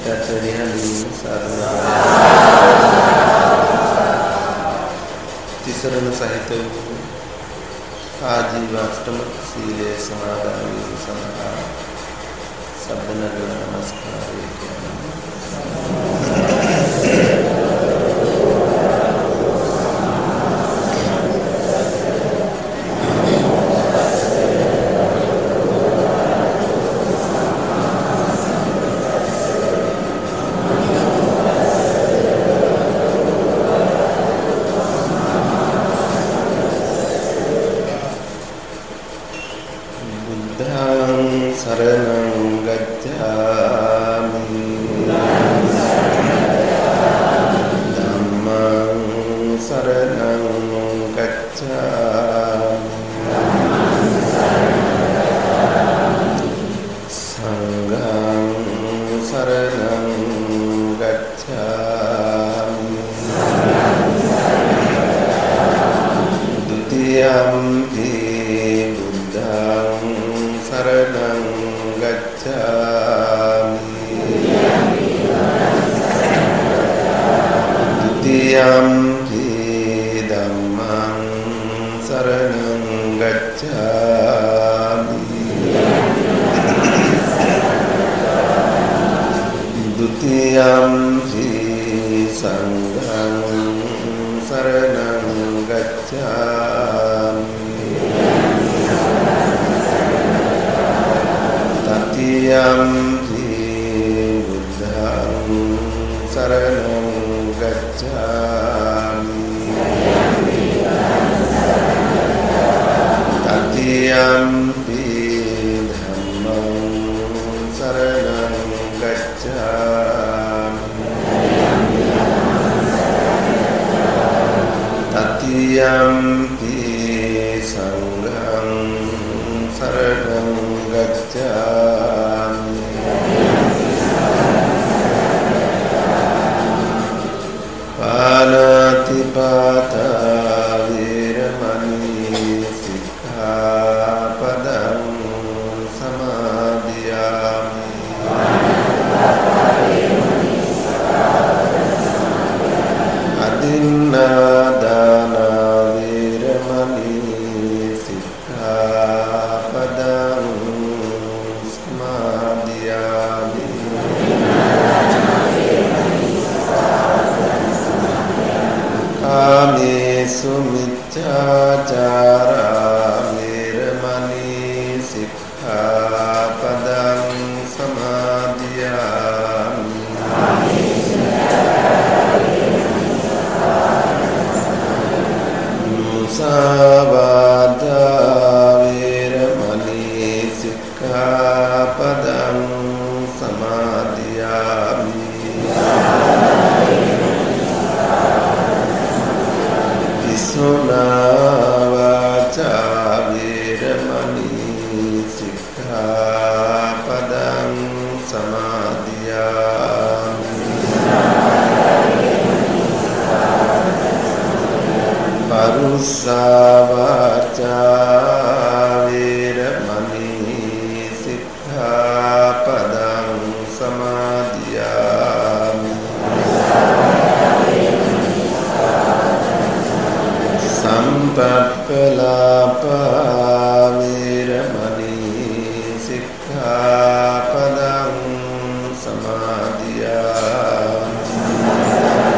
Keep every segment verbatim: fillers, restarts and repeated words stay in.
සිතතරිහලින් සරණ තිසරණ සහිත වූ ආජීව අෂ්ටමක සීලයේ සමාදන් වීම සඳහා සබ්බනගල නමස්කාරය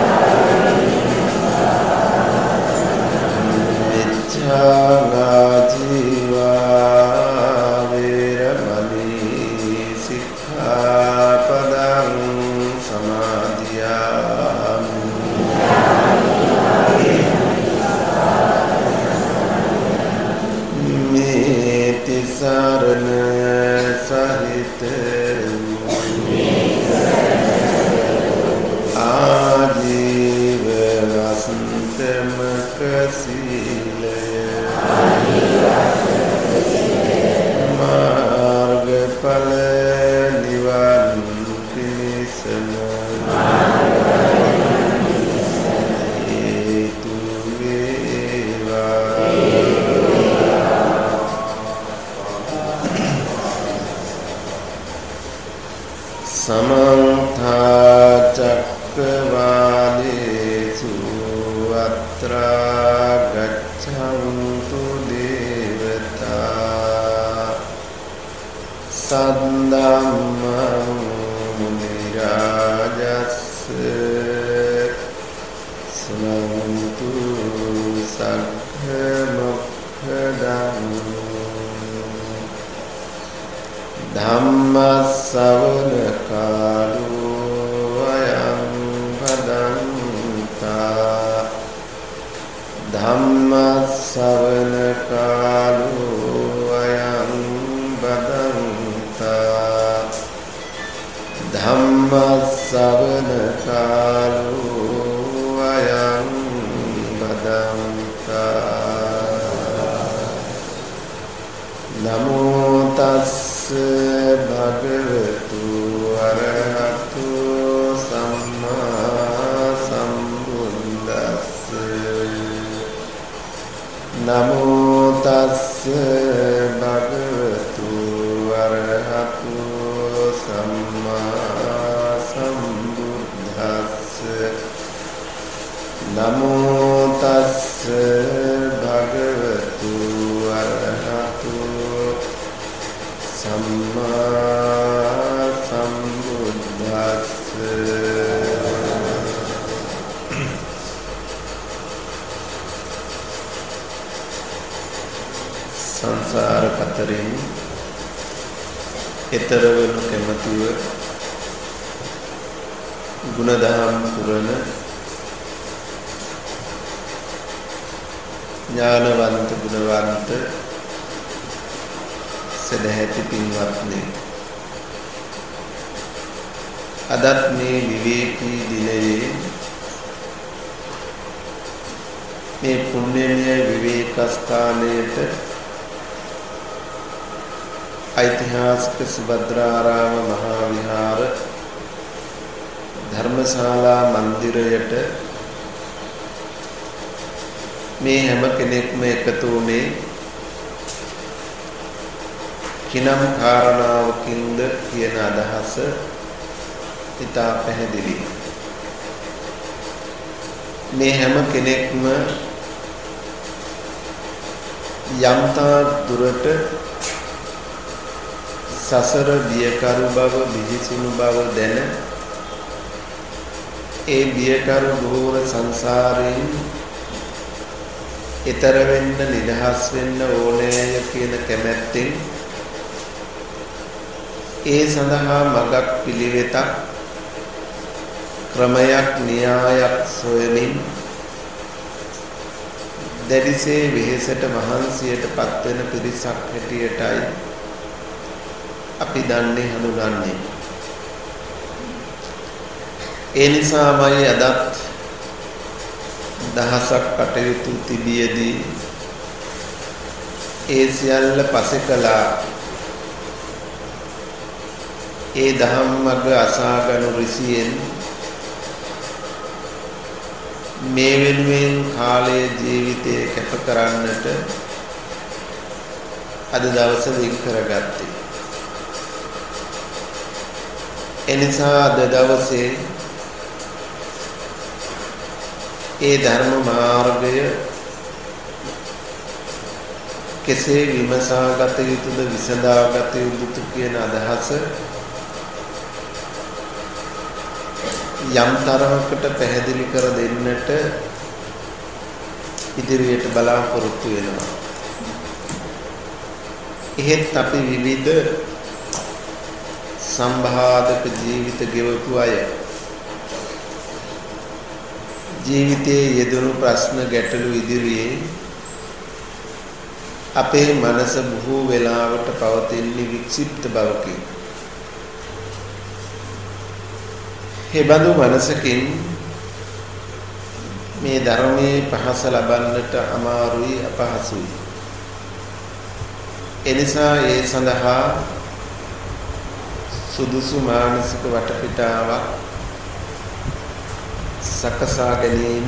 Jana समन्ता चक्रवालेषु अत्रा गच्छन्तु देवता सद्धम्मं मुनिराजस्य शृण्वन्तु सद्गुणोक्तम् धम्मश्रवण कालो अयं भदन्ता धम्मश्रवण कालो अयं भदन्ता धम्मश्रवण कालो अयं भदन्ता नमो तस्से भगवतु अरहतु सम्मा सम्बुद्धस्से नमो तस्से भगवतु अरहतु सम्मा सम्बुद्धस्से नमो तस्से भगवतु अरहतु सम्मा सम्बुद्धस्से संसार कतरिන් ඊතර වනු කැමැතිව ගුණධම් පුරන ඥානවන්ත ගුණවන්ත සදහැති පින්වත්නි අදත් මේ විවේකී දිනයේ මේ පුණ්‍යමය විවේකස්ථානයේට ऐतिहासिक सुभद्राराम महाविहार धर्मशाला मंदिरයට මේ හැම කෙනෙක්ම එකතු වුණේ කිනම් කාරණාවකින්ද කියන අදහස ඉතා පැහැදිලි. මේ හැම කෙනෙක්ම යම්තා දුරට සසර බියකරු බව බිහිසුණු බව දැන ඒ බියකරු ගෝර සංසාරයෙන් ඊතර වෙන්න නිදහස් වෙන්න ඕනෑය කියන කැමැත්තෙන් ඒ සඳහා මඟක් පිළිවෙතක් ක්‍රමයක් න්‍යායක් සොයමින් දැඩිසේ වෙහෙසට මහන්සියට පත්වෙන පිරිසක් හැටියටයි අපි දන්නේ හඳුනන්නේ. ඒ නිසාමයි අදත් දහසක් කටයුතු තිබියදී ඒ සියල්ල පසෙකලා ඒ දහම් මඟ අසාගනු ඍසියෙන් මේ වෙනුවෙන් කාලයේ ජීවිතය කැප කරන්නට අද දවස වෙන් කරගත්තේ. එනිසා අද දවසේ ඒ ධර්ම මාර්ගය කෙසේ විමසාගත යුතුද විසඳාගත යුතුද කියන අදහස යම් තරමකට පැහැදිලි කර දෙන්නට ඉදිරියට බලාපොරොත්තු වෙනවා. එහෙත් අපි විවිධ සම්භාදක ජීවිත ගෙවපු අය ජීවිතයේ යෙදුණු ප්‍රශ්න ගැටලු ඉදිරියේ අපේ මනස බොහෝ වෙලාවට පවතින්නේ වික්ෂිප්ත බවකින්. හේබඳු මනසකින් මේ ධර්මයේ පහස ලබන්නට අමාරුයි අපහසුයි. එනිසා ඒ සඳහා සුදුසු මානසික වටපිටාවක් සකසා ගැනීම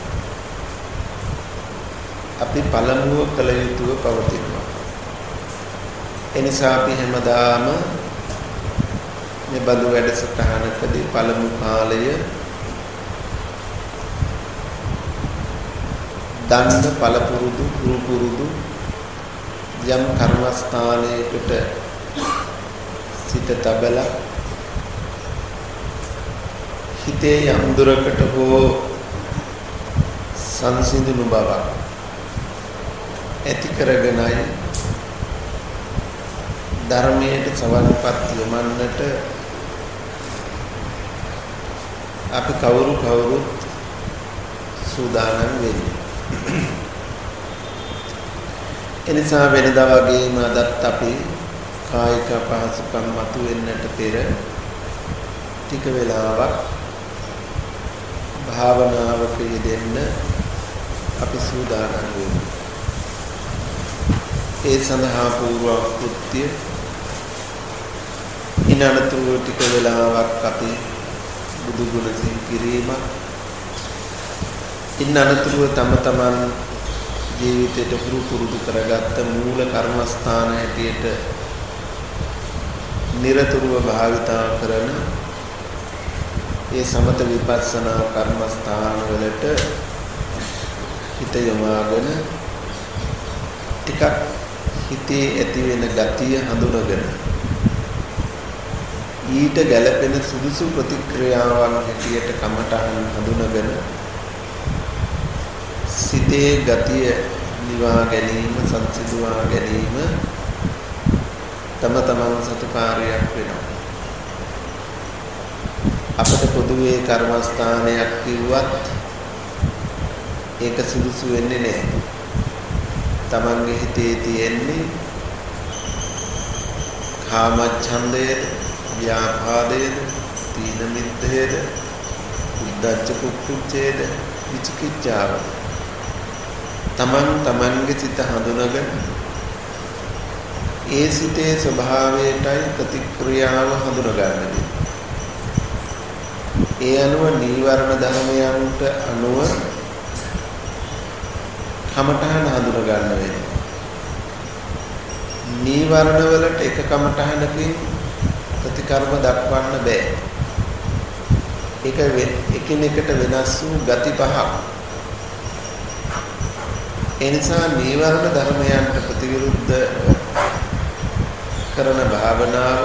අපි පළමුව කළ යුතුව පවතිනවා. එනිසා අපි හැමදාම මේ බඳු වැඩසටහනකදී පළමු කාලය දන්න පළපුරුදු පුරුපුරුදු යම් කර්මස්ථානයකට සිත තබලා හිතේ යම් දුරකට හෝ සංසිඳුණු බවක් ඇති කරගෙනයි ධර්මයට සවන්පත් යොමන්නට අපි කවුරු කවුරුත් සූදානම් වෙන්නේ. එනිසා වෙනදා වගේම අදත් අපි කායික පහසුකම් මතුවෙන්නට පෙර ටික වෙලාවක් භාවනාවක යෙදෙන්න අපි සූදානම් වෙමු. ඒ සඳහා පූර්ව කෘත්‍ය ඉනනතුරු ටික වෙලාවක් අපි බුදු ගුණ සිහි කිරීම ඉනනතුරු තම තමන් ජීවිතයට පුරු පුරුදු කරගත්ත මූල කර්මස්ථාන හැටියට නිරතුරුව භාවිතා කරන ඒ සමත විපස්සනා කර්මස්ථාන වලට හිත යොමාගෙන ටිකක් හිතේ ඇති වෙන ගතිය හඳුනගෙන ඊට ගැළපෙන සුදුසු ප්‍රතික්‍රියාවන් හැටියට කමටහන් හඳුනගෙන සිතේ ගතිය නිවා ගැනීම සංසිඳුවා ගැනීම තම තමන් සතු කාර්යයක් වෙනවා. අපට පොදුවේ කර්මස්ථානයක් කිව්වත් ඒක සුදුසු වෙන්නේ නැහැ. තමන්ගේ හිතේ තියෙන්නේ කාමච්ඡන්දයේද, ව්‍යාපාදයේද, තීන මිද්දයේද, උද්ධච්ච කුක්කුච්චයේද, විචිකිච්ඡාව. තමන් තමන්ගේ සිත හඳුනගෙන ඒ සිතේ ස්වභාවයටයි ප්‍රතික්‍රියාව හඳුනගන්නේ. ඒ අනුව නීවරණ ධර්මයන්ට අනුව කමඨහන හඳුන ගන්න වෙනවා. නීවරණ වලට එක කමඨහනකින් ප්‍රතිකර්ම දක්වන්න බෑ. ඒක එකිනෙකට වෙනස් වූ ගති පහක්. ඒ නිසා නීවරණ ධර්මයන්ට ප්‍රතිවිරුද්ධ කරන භාවනාව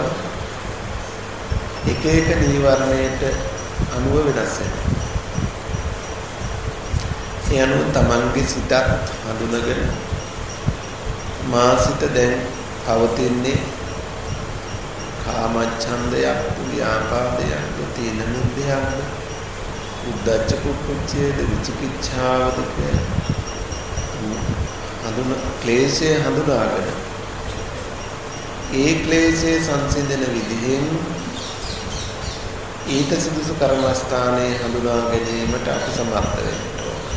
එක එක නීවරණයට අනුව වෙනස් වෙනවා. ඒ අනුව තමන්ගේ සිතත් හඳුනගෙන මා සිත දැන් පවතින්නේ කාමච්ඡන්දයක්, ව්‍යාපාදයක්, තීන මිද්දයක්, උද්ධච්ච කුක්කුච්චයේද, විචිකිච්ඡාවද හඳුන ක්ලේශය හඳුනාගෙන ඒ ක්ලේශයේ සංසිඳන විදිහෙන් ඊට සුදුසු කර්මස්ථානයේ හඳුනා ගැනීමට අපි සමර්ථ වෙනවා.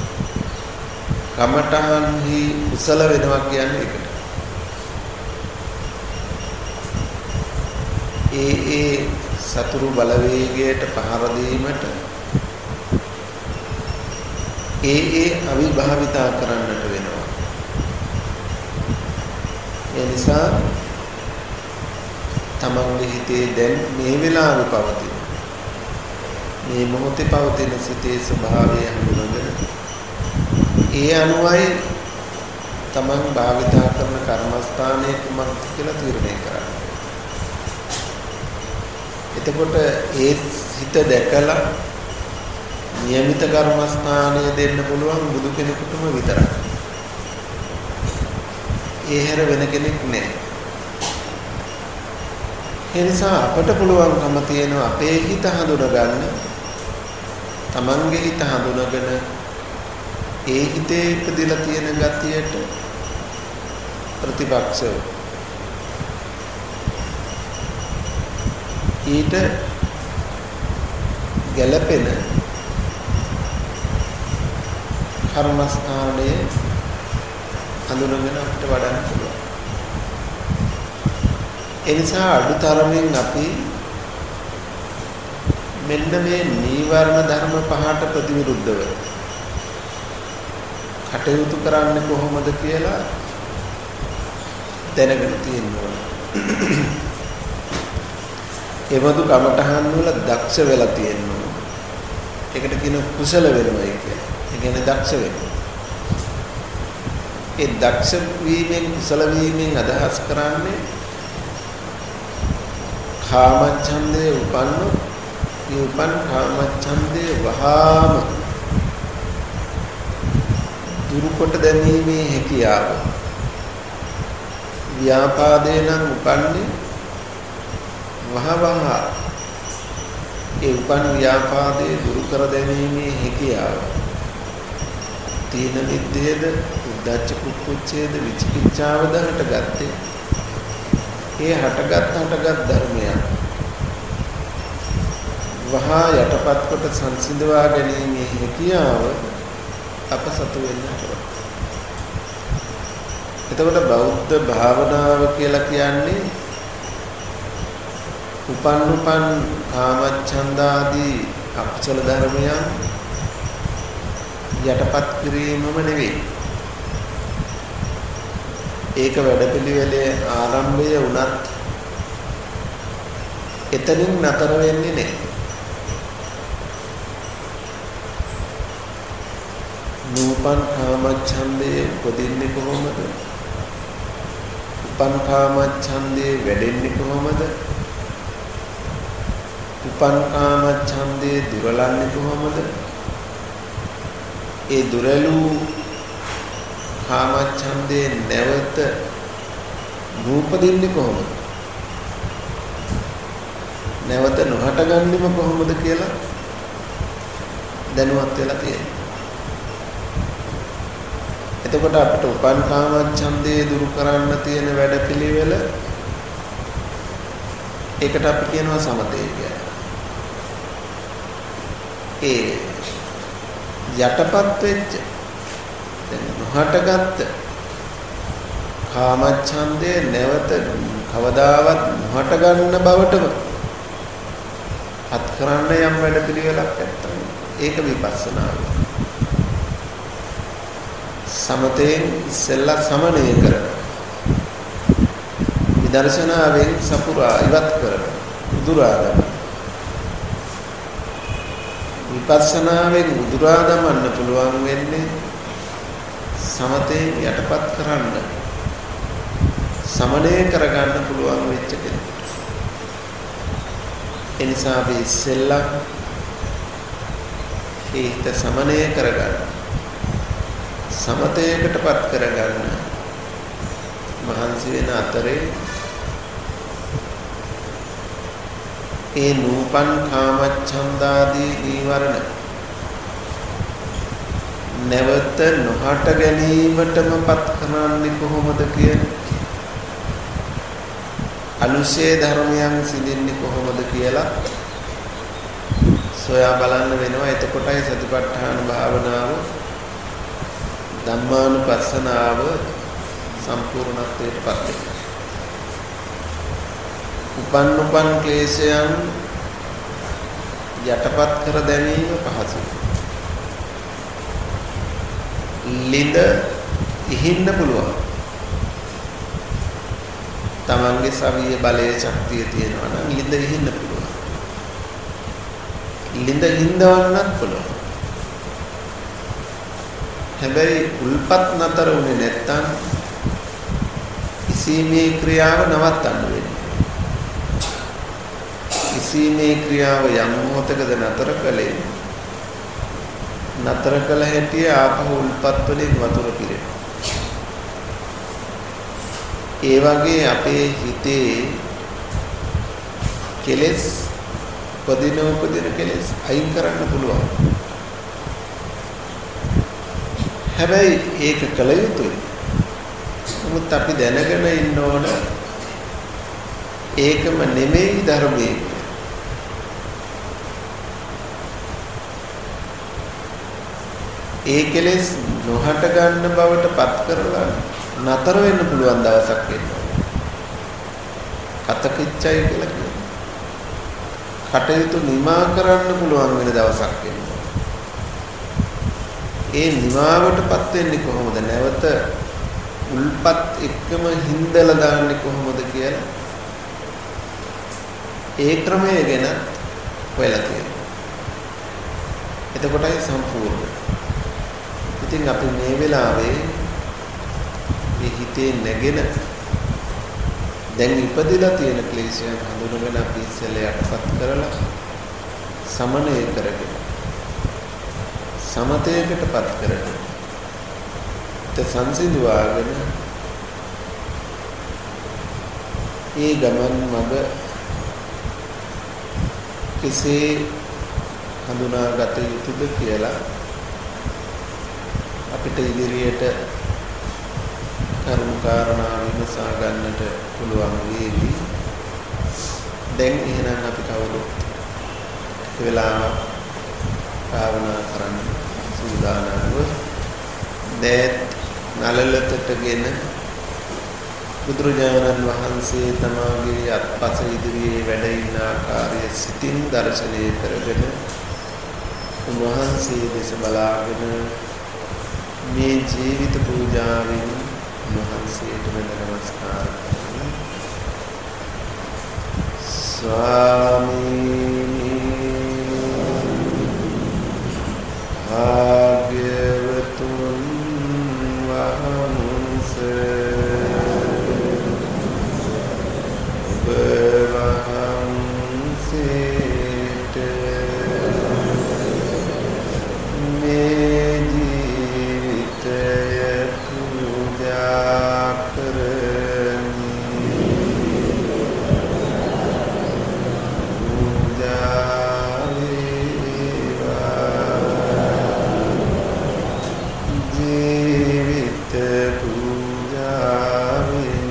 කමඨහන්හි කුසල වෙනවා කියන්නේ ඒකට. ඒ ඒ සතුරු බලවේගයට පහර දීමට ඒ ඒ අවිභාවිතා කරන්නට වෙනවා. ඒ නිසා තමන්ගේ හිතේ දැන් මේ වෙලාවේ පවතින මේ මොහොතේ පවතින සිතේ ස්වභාවය හඳුනගෙන ඒ අනුවයි තමන් භාවිතා කරන කර්මස්ථානයේ කුමක්ද කියලා තීරණය කරන්නේ. එතකොට ඒ හිත දැකලා નિયમિત කර්මස්ථානය දෙන්න පුළුවන් බුදු කෙනෙකුටම විතරයි. ඒ හැර වෙන කෙනෙක් නැහැ. ඒ නිසා අපට පුළුවන්කම තියෙනවා අපේ හිත හඳුනගන්න. තමන්ගේ හිත හඳුනගෙන ඒ හිතේ ඉපදලා තියෙන ගතියට ප්‍රතිපක්ෂව ඊට ගැළපෙන කර්මස්ථානයේ හඳුනගෙන අපිට වඩන්න පුළුවන්. ඒ නිසා අඩුතරමින් අපි මෙන්න මේ නීවරණ ධර්ම පහට ප්‍රතිවිරුද්ධව කටයුතු කරන්නේ කොහොමද කියලා දැනගෙන තියෙනවා. එවදු කමඨහන් වල දක්ෂ වෙලා තියෙනවා. ඒකට කියන කුසල වෙනවයි කියලා. ඒ කියන්නේ දක්ෂ වෙනවා. ඒ දක්ෂ වීමෙන් කුසල වීමෙන් අදහස් කරන්නේ කාමච්ඡන්දේ උපන්න මේ උපන් කාමච්ඡන්දේ වහාම දුරු කොට දැමීමේ හැකියාව. ව්‍යාපාදේ නම් උපන්නේ වහවහ ඒ උපන් ව්‍යාපාදේ දුරු කර දැමීමේ හැකියාව. තීන මිද්දේද උද්ධච්ච කුක්කුච්චේද විචිකිච්ඡාවද හටගත්තේ. ඒ හටගත් හටගත් ධර්මයන් වහා යටපත් කොට සංසිඳවා ගැනීමේ හැකියාව අප සතු වෙන්නට. එතකොට බෞද්ධ භාවනාව කියලා කියන්නේ උපන් උපන් කාමච්ඡන්දාදී අකුසල ධර්මයන් යටපත් කිරීමම නෙවෙයි. ඒක වැඩපිළිවෙලේ ආරම්භය වුණත් එතනින් නතර වෙන්නේ නැහැ. නූපන් කාමච්ඡන්දේ උපදින්නේ කොහොමද? උපන් කාමච්ඡන්දේ වැඩෙන්නේ කොහොමද? උපන් කාමච්ඡන්දේ දුරලන්නේ කොහොමද? ඒ දුරලු කාමච්ඡන්දේ නැවත නූපදින්නේ කොහොමද? නැවත නොහට ගන්නෙම කොහොමද කියලා දැනුවත් වෙලා තියෙනවා. එතකොට අපිට උපන් කාමච්ඡන්දේ දුරු කරන්න තියෙන වැඩපිළිවෙල ඒකට අපි කියනවා සමතේ කියලා. ඒ යටපත් වෙච්ච දැන් නොහටගත් කාමච්ඡන්දේ නැවත කවදාවත් නොහට ගන්න බවටම අත් කරන්න යම් වැඩපිළිවෙලක් නැත්තම් ඒක විපස්සනාව. සමතෙන් ඉස්සෙල්ලා සමනය කරන විදර්ශනාවෙන් සපුරා ඉවත් කරන උදුරා දමන විපස්සනාවෙන් උදුරා දමන්න පුළුවන් වෙන්නේ සමතෙන් යටපත් කරන්න සමනය කරගන්න පුළුවන් වෙච්ච කෙනෙකුට. ඒ නිසා අපි ඉස්සෙල්ලා ඒ හිත සමනය කරගන්න සමතයකටපත් කරගන්න මහන්සි වෙන අතරේ ඒ නූපන් කාමච්ඡන්දාදී නීවරණ නැවත නොහට ගැනීමටමපත් කරන්නේ කොහොමද කියන අනුශේ ධර්මයන් සිඳින්නේ කොහොමද කියලා සොයා බලන්න වෙනවා. එතකොටයි සතිපට්ඨාන භාවනාව ධම්මානුපස්සනාව සම්පූර්ණත්වයට පත් වෙනවා. උපන් උපන් ක්ලේශයන් යටපත් කර දැමීම පහසුයි. ලිඳ ඉහින්න පුළුවන්. තමන්ගේ සවිය බලයේ ශක්තිය තියෙනවා නම් ලිඳ ඉහින්න පුළුවන්. ලිඳ හින්දවන්නත් පුළුවන්. හැබැයි උල්පත් නතර වුණේ නැත්තම් ඉසීමේ ක්‍රියාව නවත්තන්න වෙනවා. ඉසීමේ ක්‍රියාව යම් මොහොතකද නතර කළේ නතර කළ හැටි ආපහු උල්පත් වලින් වතුර පිරෙනවා. ඒ වගේ අපේ හිතේ කෙලෙස් උපදින උපදින කෙලෙස් අයින් කරන්න පුළුවන්. හැබැයි ඒක කළ යුතුයි. නමුත් අපි දැනගෙන ඉන්න ඕන ඒකම නෙමෙයි ධර්මයේ. ඒ කෙලෙස් නොහට ගන්න බවට පත් කරලා නතර වෙන්න පුළුවන් දවසක් එනවා. කතකිච්චයි කියලා කියනවා. කටයුතු නිමා කරන්න පුළුවන් වෙන දවසක් එනවා. ඒ නිමාවටපත් වෙන්නේ කොහොමද? නැවත උල්පත් එක්කම හිඳලා දාන්නේ කොහොමද කියලා ඒ ක්‍රමය ගැන හොයලා තියෙනවා. එතකොටයි සම්පූර්ණ. ඉතින් අපි මේ වෙලාවේ මේ හිතේ නැගෙන දැන් ඉපදිලා තියෙන ක්ලේශයන් හඳුනගෙන අපි ඉස්සෙල්ලා යටපත් කරලා සමනය කරගෙන සමතයකටපත් කරගෙන ත සංසිඳුවාගෙන ඒ ගමන් මඟ කෙසේ හඳුනාගත යුතුද කියලා අපිට ඉදිරියට කරුණු කාරණා විමසා ගන්නට පුළුවන් වේවි. දැන් එහෙනම් අපි කවුරුත් වෙලාවක් භාවනා කරන්න සූදානම්ව දැත් නලලතටගෙන බුදුරජාණන් වහන්සේ තමාගේ අත්පස ඉදිරියේ වැඩ ඉන්න ආකාරය සිතින් දර්ශනය කරගෙන උන්වහන්සේ දෙස බලාගෙන මේ ජීවිත පූජාවෙන් උන්වහන්සේට නමස්කාර කරමි. ස්වාමීනි භාග්‍යවතුන් වහන්සේ ඔබ වහන්සේට මේ ජීවිතය පූජා කරමි. පූජා වේවා. ජීවිත පූජාවෙන්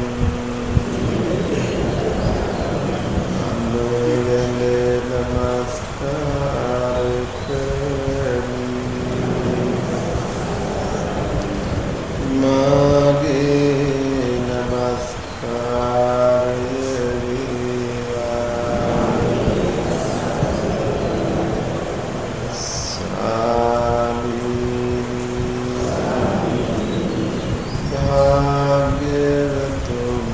අනුවැඳ නමස්කාර කරමි. මාගේ නමස්කාරය වේවා. ස්වාමීනි භාග්‍යවතුන්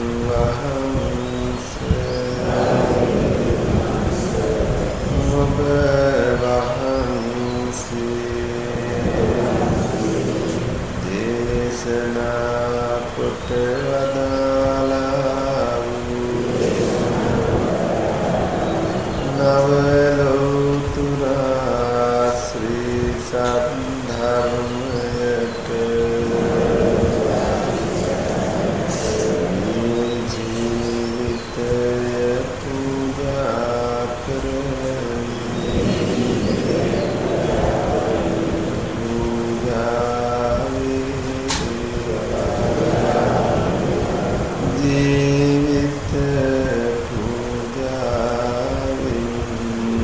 වහන්සේ ඔබ දේශනා කොට වදාළා වූ නවලෝතුරා ශ්‍රී සද්ධර්මයට මේ ජීවිතය පූජා කරමි. පූජා ජීවිත පූජාවෙන්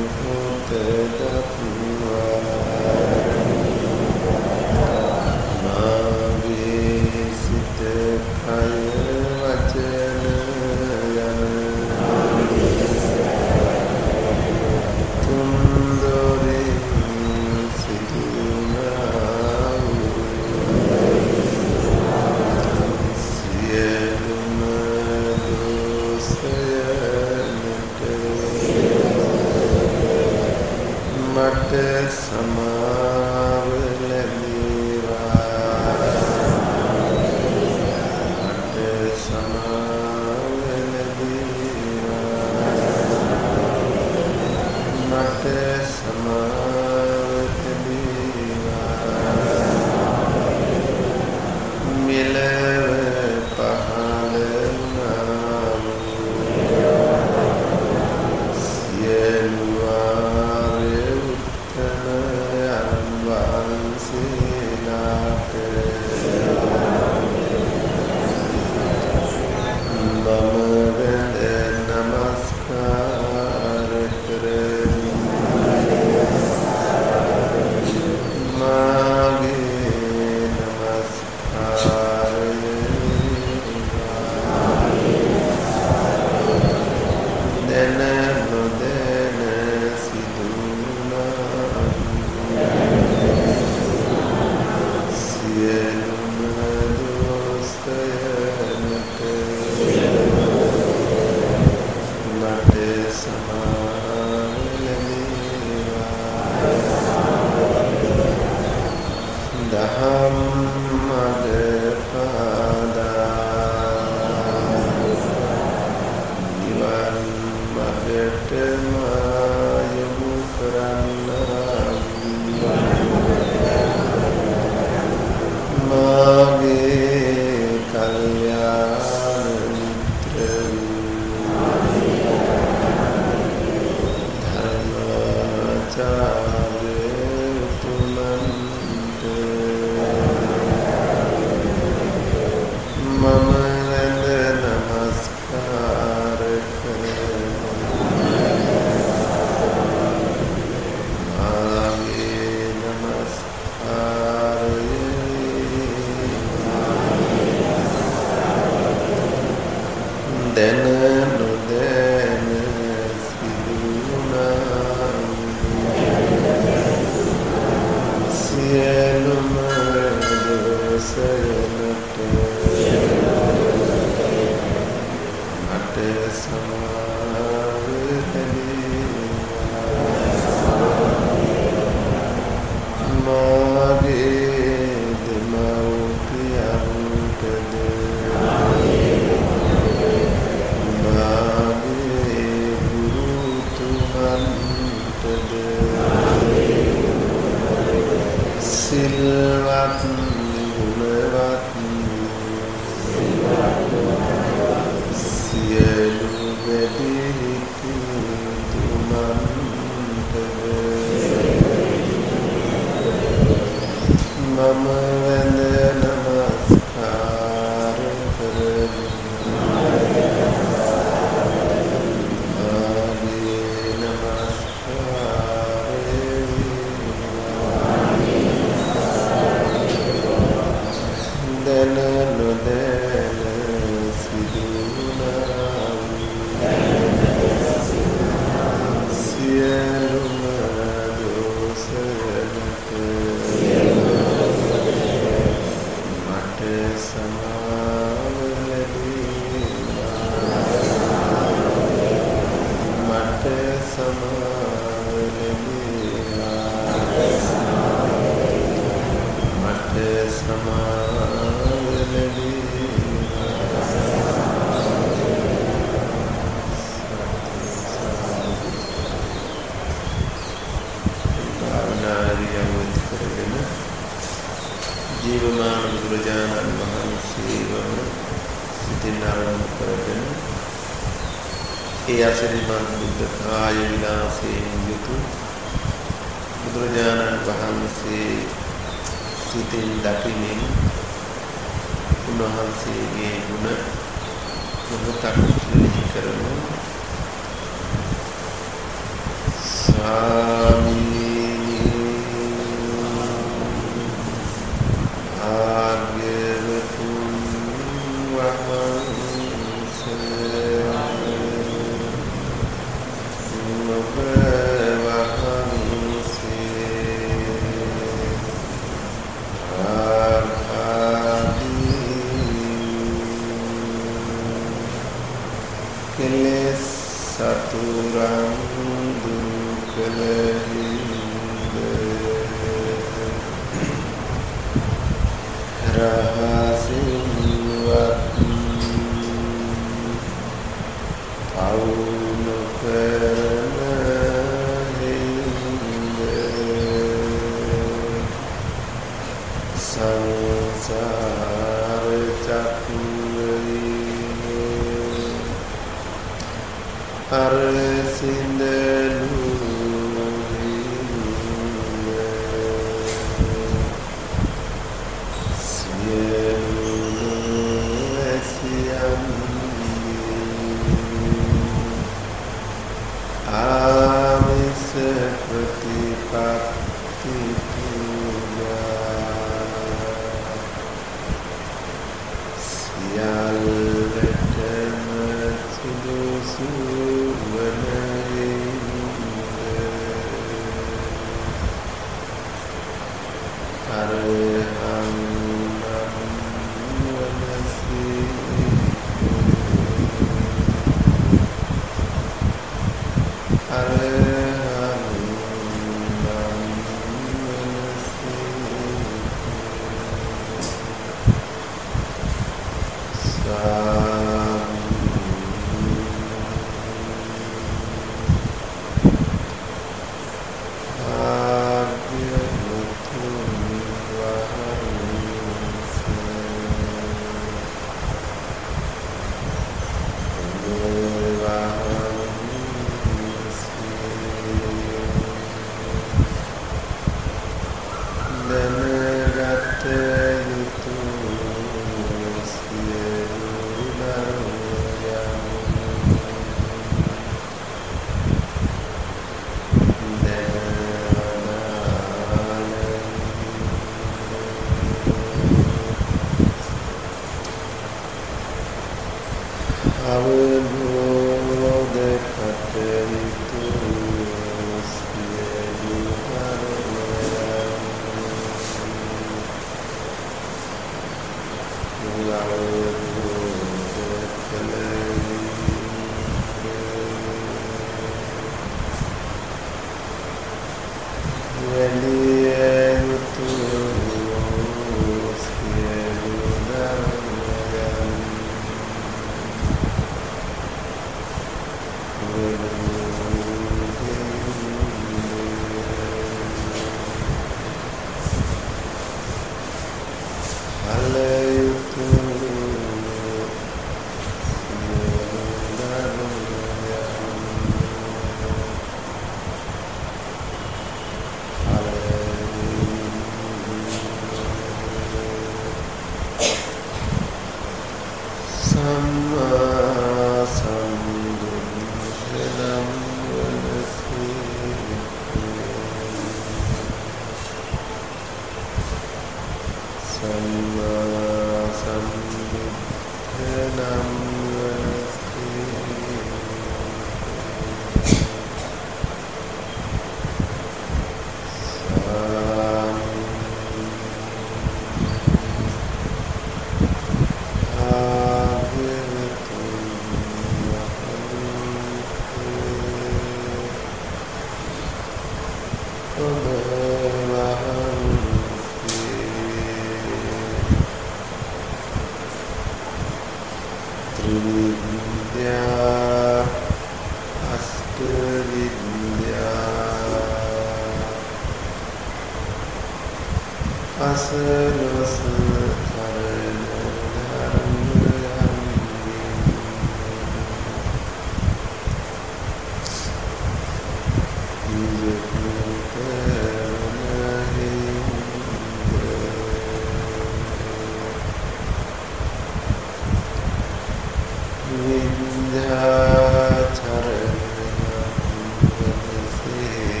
Vidya Charana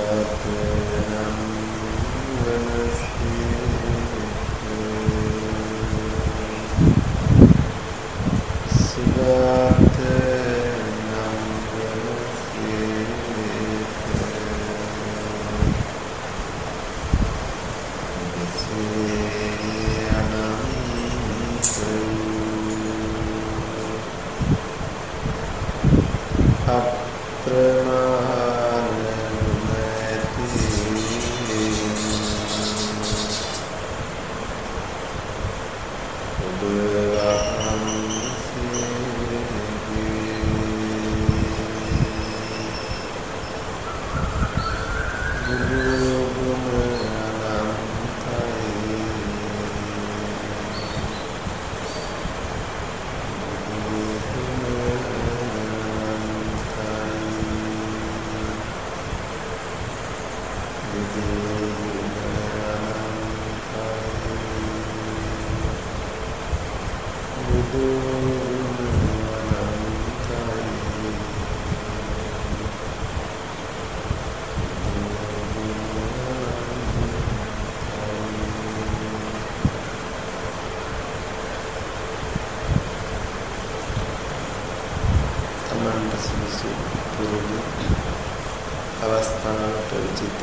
අවස්ථාවට උචිත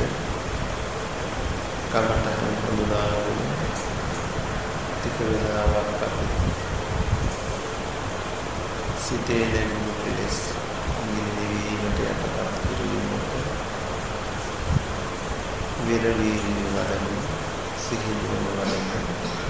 කමඨහන් හඳුනාගෙන ටික වේලාවක් අපි සිතේ දැනුණු කෙලෙස් නිවිවීමට යටපත් කිරීමට විරවීම වඩන සිහිනුවන වඩන